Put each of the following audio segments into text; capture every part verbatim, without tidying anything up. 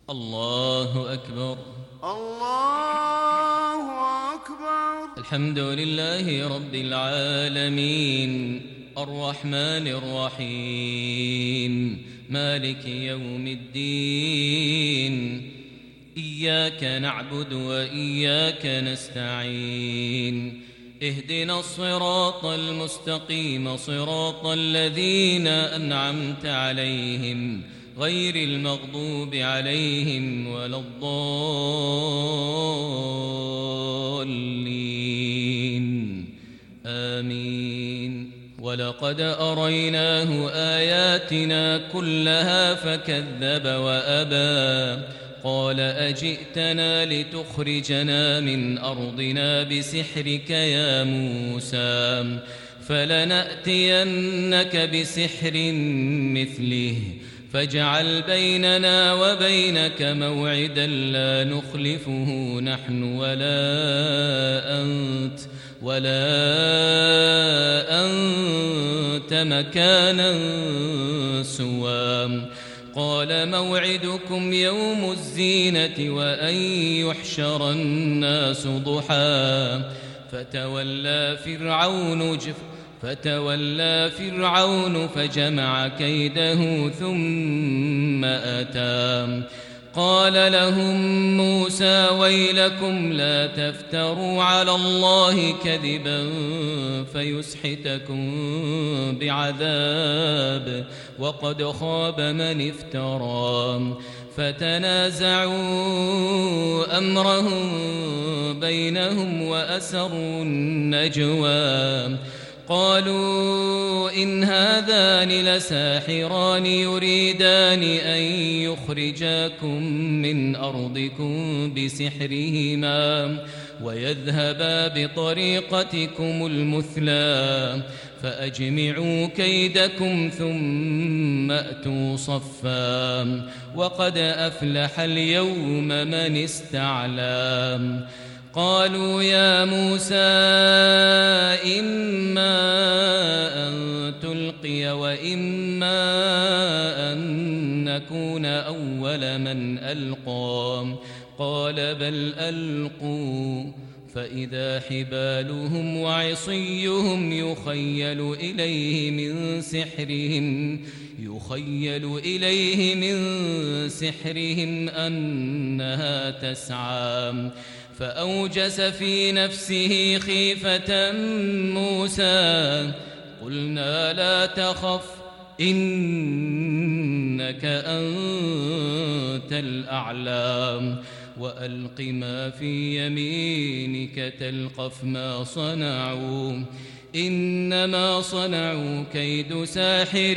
الله أكبر. الله أكبر. الحمد لله رب العالمين الرحمن الرحيم مالك يوم الدين إياك نعبد وإياك نستعين اهدنا الصراط المستقيم صراط الذين أنعمت عليهم غير المغضوب عليهم ولا الضالين آمين. ولقد أريناه آياتنا كلها فكذب وأبى قال أجئتنا لتخرجنا من أرضنا بسحرك يا موسى فلنأتينك بسحر مثله فاجعل بيننا وبينك موعدا لا نخلفه نحن ولا أنت ولا أنت مكانا سوى قال موعدكم يوم الزينة وأن يحشر الناس ضحى فتولى فرعون جف فتولى فرعون فجمع كيده ثم أتى قال لهم موسى ويلكم لا تفتروا على الله كذبا فيسحتكم بعذاب وقد خاب من افترى فتنازعوا أمرهم بينهم وأسروا النجوى قالوا إن هذان لساحران يريدان أن يخرجاكم من أرضكم بسحرهما ويذهبا بطريقتكم المثلى فأجمعوا كيدكم ثم أتوا صفا وقد أفلح اليوم من استعلى قالوا يا موسى إما أن تلقي وإما أن نكون أول من ألقى قال بل ألقوا فإذا حبالهم وعصيهم يخيل إليه من سحرهم يخيل إليه من سحرهم أنها تسعى فأوجس في نفسه خيفة موسى قلنا لا تخف إنك أنت الأعلى وألق ما في يمينك تلقف ما صنعوا إنما صنعوا كيد ساحر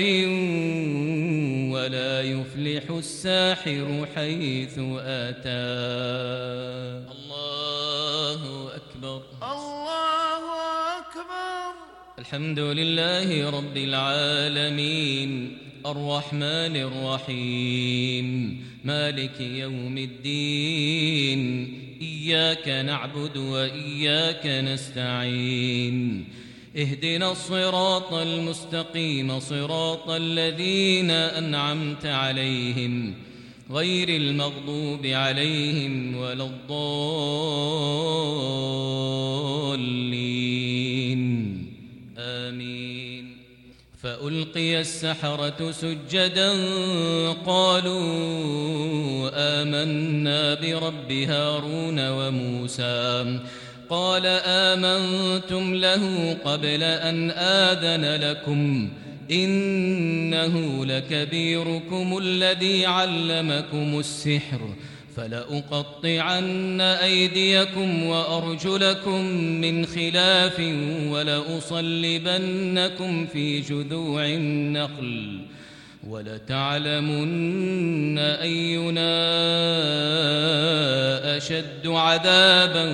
ولا يفلح الساحر حيث أتى. الله أكبر. الله أكبر. الحمد لله رب العالمين الرحمن الرحيم مالك يوم الدين إياك نعبد وإياك نستعين اهدنا الصراط المستقيم صراط الذين أنعمت عليهم غير المغضوب عليهم ولا الضالين آمين. فألقي السحرة سجدا قالوا آمنا برب هارون وموسى قال آمنتم له قبل أن آذن لكم إنه لكبيركم الذي علمكم السحر فلأقطعن أيديكم وأرجلكم من خلاف ولأصلبنكم في جذوع النخل ولتعلمن أينا أشد عذابا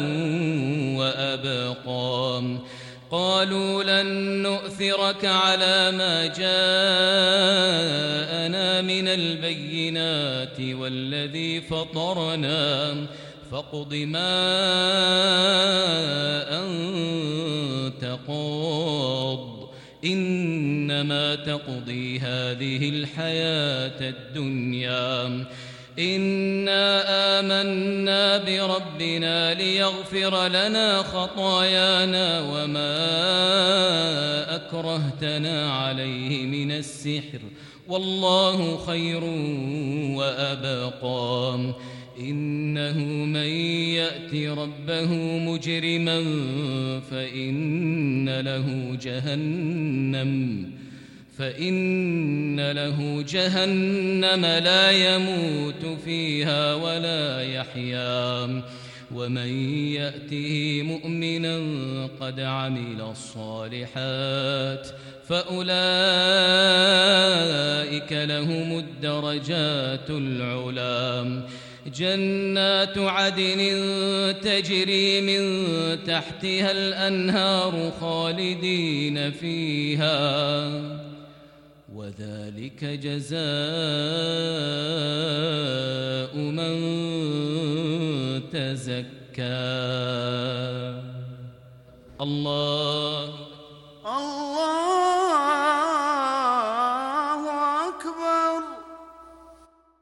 وأبقى قالوا لن نؤثرك على ما جاءنا من البينات والذي فطرنا فاقض ما أنت قاض إنما تقضي هذه الحياة الدنيا إنا آمنا بربنا ليغفر لنا خطايانا وما أكرهتنا عليه من السحر والله خير وأبقى إنه من يأت ربه مجرما فإن له جهنم فإن له جهنم لا يموت فيها ولا يحيا ومن يأته مؤمنا قد عمل الصالحات فأولئك لهم الدرجات العلى جنات عدن تجري من تحتها الأنهار خالدين فيها وذلك جزاء من تزكى الله الله